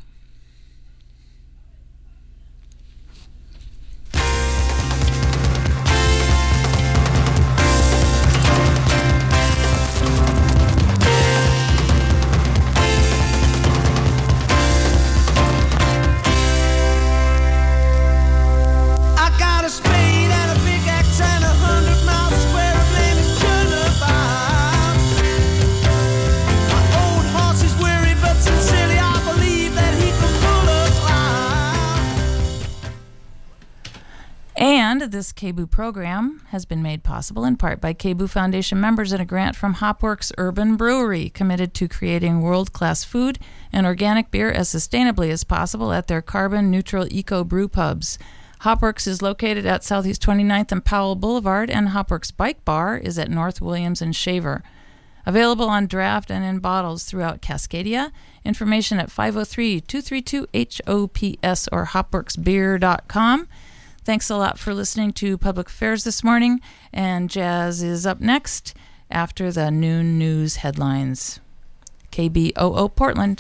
And this K B U program has been made possible in part by K B U Foundation members and a grant from Hopworks Urban Brewery, committed to creating world-class food and organic beer as sustainably as possible at their carbon-neutral eco-brew pubs. Hopworks is located at Southeast twenty-ninth and Powell Boulevard, and Hopworks Bike Bar is at North Williams and Shaver. Available on draft and in bottles throughout Cascadia. Information at five oh three, two three two, H O P S or hopworks beer dot com. Thanks a lot for listening to Public Affairs this morning, and Jazz is up next after the noon news headlines. K B O O Portland.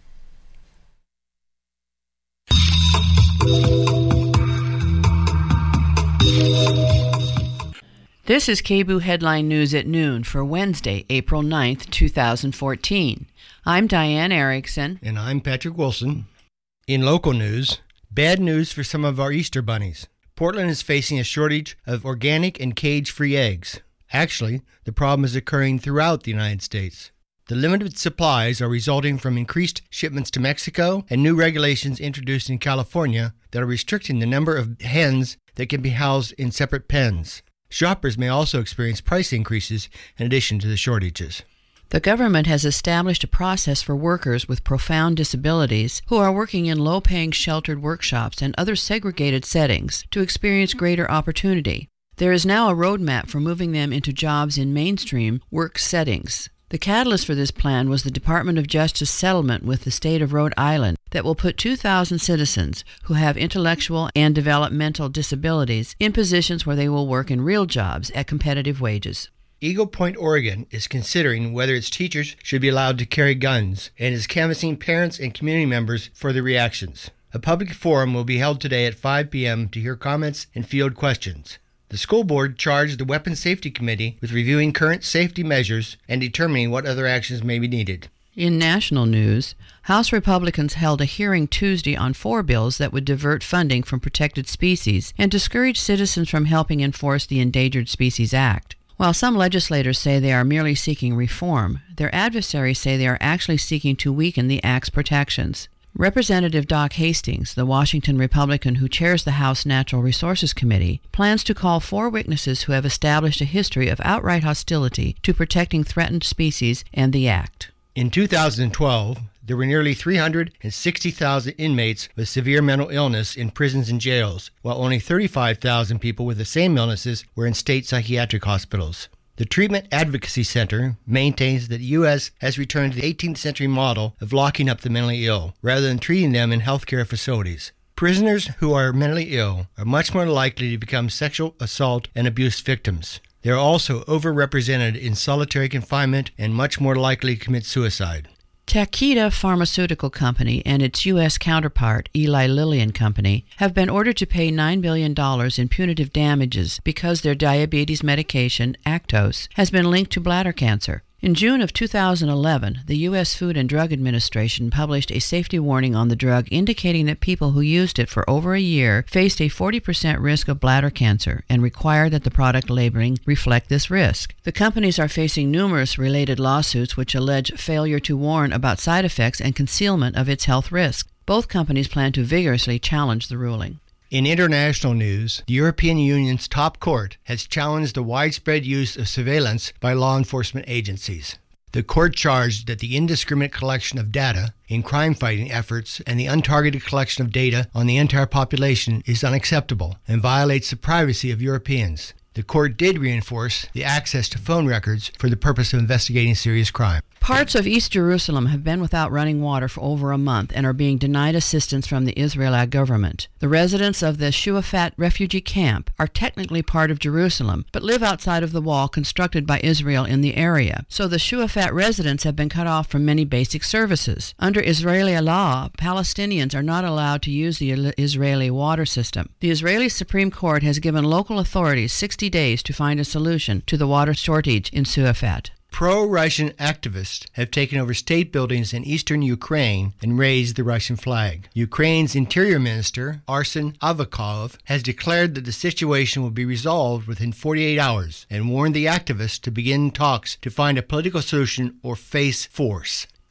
This is K B O O Headline News at noon for Wednesday, April ninth, two thousand fourteen. I'm Diane Erickson. And I'm Patrick Wilson. In local news, bad news for some of our Easter bunnies. Portland is facing a shortage of organic and cage-free eggs. Actually, the problem is occurring throughout the United States. The limited supplies are resulting from increased shipments to Mexico and new regulations introduced in California that are restricting the number of hens that can be housed in separate pens. Shoppers may also experience price increases in addition to the shortages. The government has established a process for workers with profound disabilities who are working in low-paying sheltered workshops and other segregated settings to experience greater opportunity. There is now a roadmap for moving them into jobs in mainstream work settings. The catalyst for this plan was the Department of Justice settlement with the state of Rhode Island that will put two thousand citizens who have intellectual and developmental disabilities in positions where they will work in real jobs at competitive wages. Eagle Point, Oregon is considering whether its teachers should be allowed to carry guns and is canvassing parents and community members for their reactions. A public forum will be held today at five p.m. to hear comments and field questions. The school board charged the Weapons Safety Committee with reviewing current safety measures and determining what other actions may be needed. In national news, House Republicans held a hearing Tuesday on four bills that would divert funding from protected species and discourage citizens from helping enforce the Endangered Species Act. While some legislators say they are merely seeking reform, their adversaries say they are actually seeking to weaken the Act's protections. Representative Doc Hastings, the Washington Republican who chairs the House Natural Resources Committee, plans to call four witnesses who have established a history of outright hostility to protecting threatened species and the Act. In two thousand twelve, there were nearly three hundred sixty thousand inmates with severe mental illness in prisons and jails, while only thirty-five thousand people with the same illnesses were in state psychiatric hospitals. The Treatment Advocacy Center maintains that the U S has returned to the eighteenth century model of locking up the mentally ill, rather than treating them in healthcare facilities. Prisoners who are mentally ill are much more likely to become sexual assault and abuse victims. They are also overrepresented in solitary confinement and much more likely to commit suicide. Takeda Pharmaceutical Company and its U S counterpart, Eli Lilly and Company, have been ordered to pay nine billion dollars in punitive damages because their diabetes medication, Actos, has been linked to bladder cancer. In June of two thousand eleven, the U S Food and Drug Administration published a safety warning on the drug indicating that people who used it for over a year faced a forty percent risk of bladder cancer and required that the product labeling reflect this risk. The companies are facing numerous related lawsuits which allege failure to warn about side effects and concealment of its health risks. Both companies plan to vigorously challenge the ruling. In international news, the European Union's top court has challenged the widespread use of surveillance by law enforcement agencies. The court charged that the indiscriminate collection of data in crime-fighting efforts and the untargeted collection of data on the entire population is unacceptable and violates the privacy of Europeans. The court did reinforce the access to phone records for the purpose of investigating serious crime. Parts of East Jerusalem have been without running water for over a month and are being denied assistance from the Israeli government. The residents of the Shuafat refugee camp are technically part of Jerusalem, but live outside of the wall constructed by Israel in the area. So the Shuafat residents have been cut off from many basic services. Under Israeli law, Palestinians are not allowed to use the Israeli water system. The Israeli Supreme Court has given local authorities sixty days to find a solution to the water shortage in Shuafat. Pro-Russian activists have taken over state buildings in eastern Ukraine and raised the Russian flag. Ukraine's Interior Minister, Arsen Avakov, has declared that the situation will be resolved within forty-eight hours and warned the activists to begin talks to find a political solution or face force.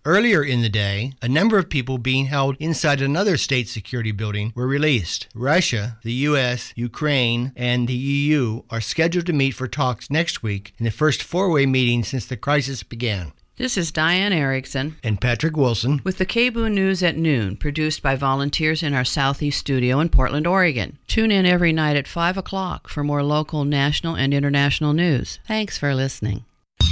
Earlier in the day, a number of people being held inside another state security building were released. Russia, the U S, Ukraine, and the E U are scheduled to meet for talks next week in the first four-way meeting since the crisis began. This is Diane Erickson And Patrick Wilson with the K B O O News at Noon, produced by volunteers in our Southeast studio in Portland, Oregon. Tune in every night at five o'clock for more local, national, and international news. Thanks for listening.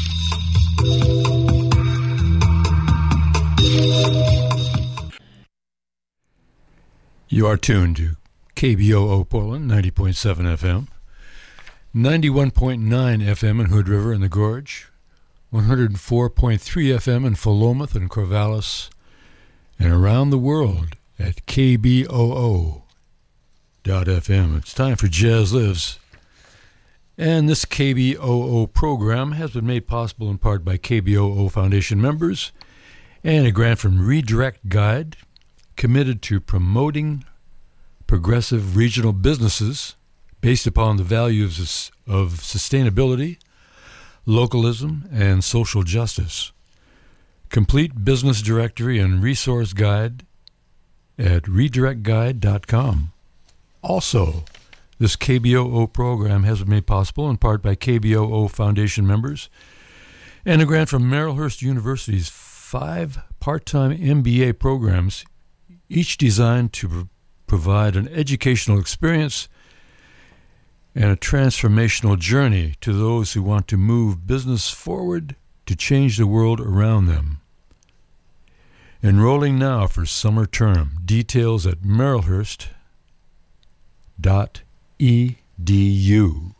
You are tuned to K B O O Portland, ninety point seven F M, ninety-one point nine F M in Hood River and the Gorge, one oh four point three F M in Philomath and Corvallis, and around the world at K B O O dot F M. It's time for Jazz Lives. And this K B O O program has been made possible in part by K B O O Foundation members and a grant from Redirect Guide, committed to promoting progressive regional businesses based upon the values of sustainability, localism, and social justice. Complete business directory and resource guide at redirect guide dot com. Also, this K B O O program has been made possible in part by K B O O Foundation members and a grant from Marylhurst University's five part-time M B A programs, each designed to pr- provide an educational experience and a transformational journey to those who want to move business forward to change the world around them. Enrolling now for summer term. Details at marylhurst dot e d u.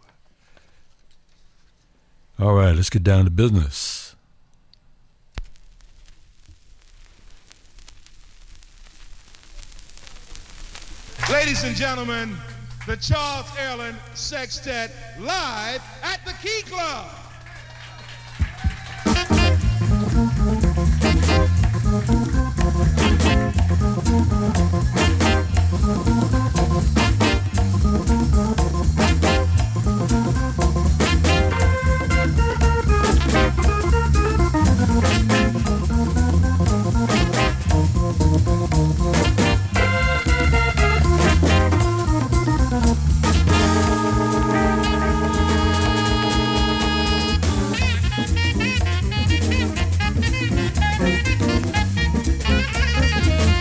All right, let's get down to business. Ladies and gentlemen, the Charles Erlin Sextet live at the Key Club.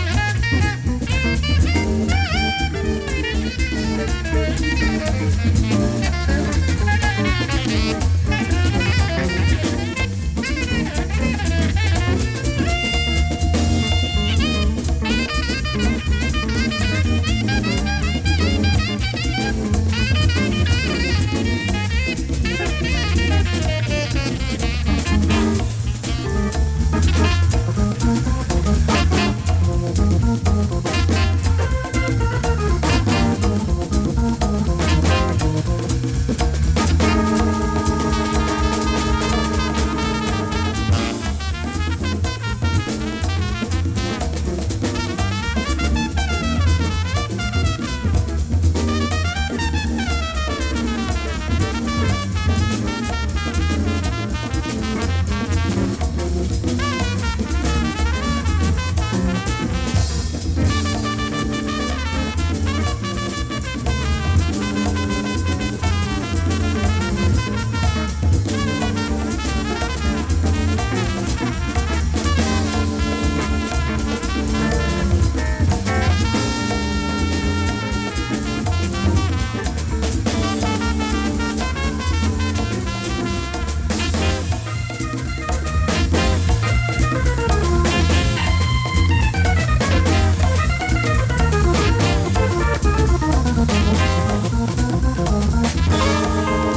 Thank you.